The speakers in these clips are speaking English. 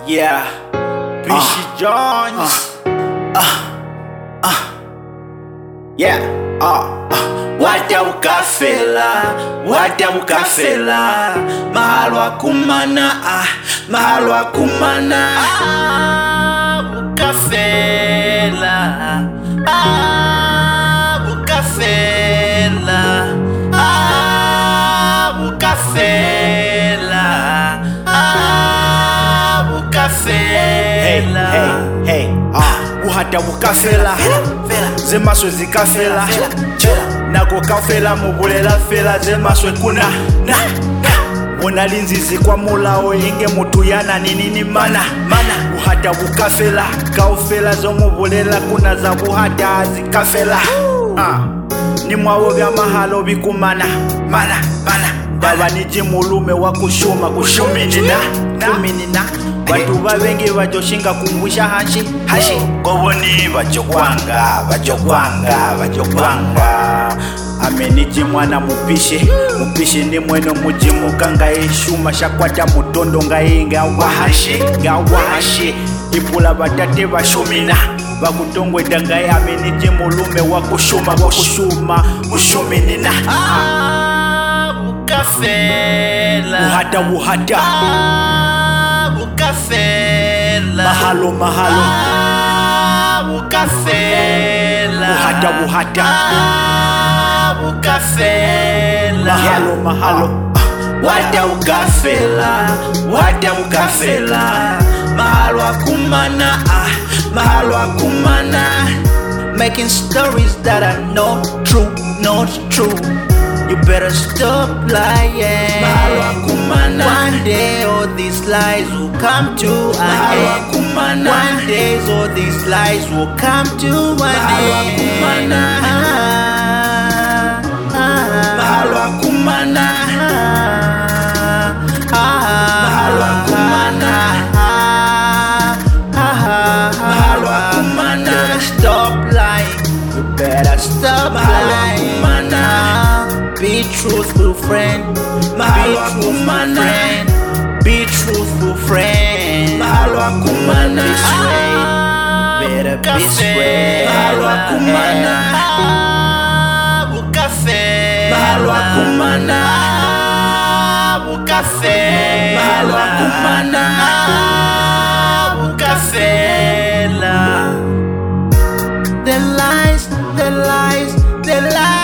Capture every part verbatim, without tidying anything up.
Yeah, Bishi uh, Jones. Uh, uh, uh, yeah, uh, uh. Wada ukafela, wada ukafela, mahalwa kumana, ah, mahalwa kumana, ah, ukafela, ah, ukafela, ah, ukafela, ah, ukafela. Hey, hey, hey, ah, uhada ukafela, zemaswe zikafela, nako kafela mubulela fela zemaswe kuna na wona linzizi kwa mulao inge mutu yana ninini mana mana uhada ukafela kaufela zo mubulela kuna za uhada zikafela ah ni mwawo vya mahalo bikumana mana mana daba niji mulume wa kushuma kushuminina kuminina watu babengi bajoshinga kungusha hashi hashi koboni bajokwanga bajokwanga bajokwanga ameniji mwana mupishe mupishe ni mweno mujimu kanga eshuma shakwata mutondo ngainga wahashi nga wahashi ipula batate bashumina bakutongwe dangaye ameniji mulume wa kushuma wa kushuma kushuminina ah ukafela uhada uhada ukafela mahalo mahalo ah ukafela uhada uhada ah ukafela mahalo mahalo wada ukafela wada ukafela mahalo akumana ah mahalo akumana making stories that are not true not true. You better stop lying. One day all these lies will come to an end. One day all these lies will come to an end. Mahalo akumana. Mahalo akumana. Mahalo akumana. Stop lying. You better stop lying. Be truthful friend, be truthful friend, be truthful friend. Mahalo akumana, be straight, better be straight. Mahalo akumana, ukafela. Mahalo akumana, ukafela. Mahalo akumana, ukafela. The lies, the lies, the lies.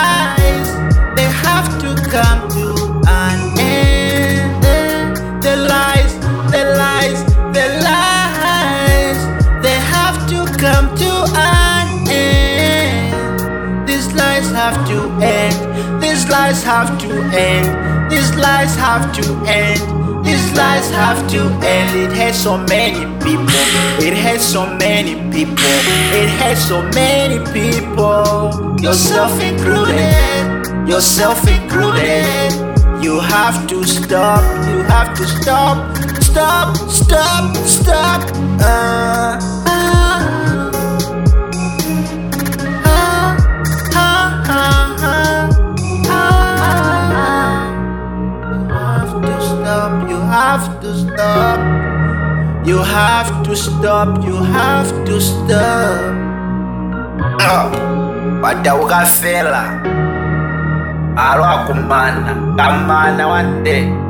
Come to an end. The lies, the lies, the lies, they have to come to an end. These lies have to end. These lies have to end. These lies have to end. These lies have to end. It has so many people. It has so many people. It has so many people. Yourself included. Yourself included. You have to stop. You have to stop. Stop. Stop. Stop. Uh, uh, uh, uh, uh, uh, uh. You have to stop. You have to stop. You have to stop. Oh, wada ukafela. Mahalo akumana, kamana one day.